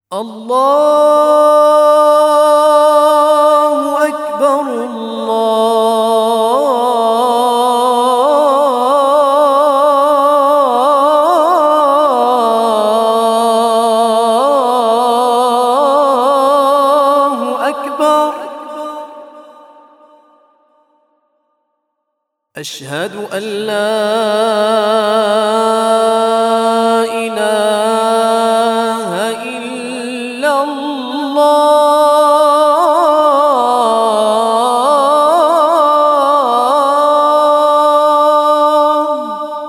الله أكبر الله أكبر. أشهد أن لا إله إلا الله.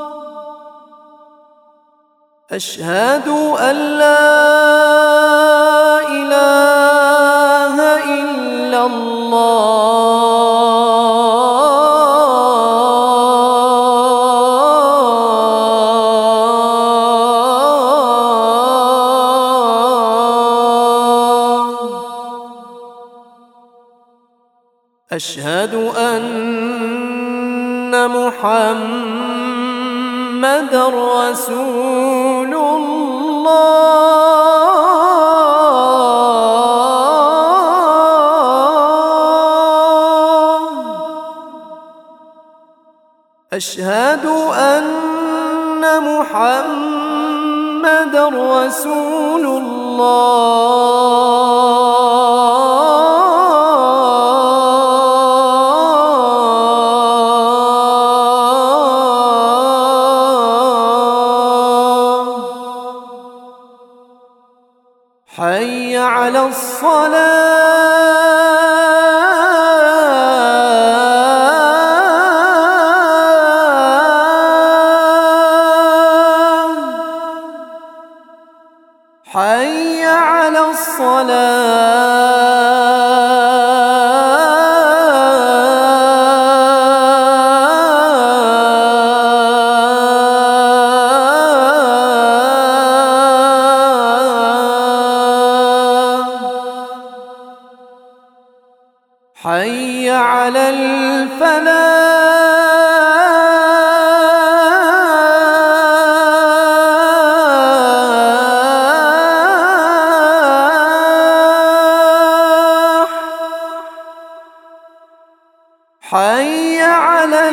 أشهد أن لا إله إلا أشهد أن محمدًا رسول الله. أشهد أن محمدًا رسول حي على الصلاة. حي على حي على الفلاح. حي على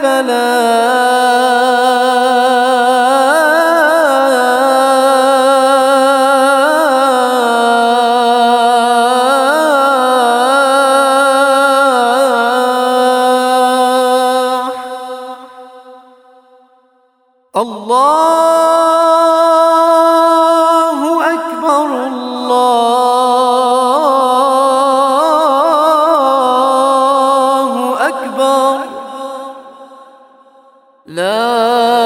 الله أكبر الله أكبر. لا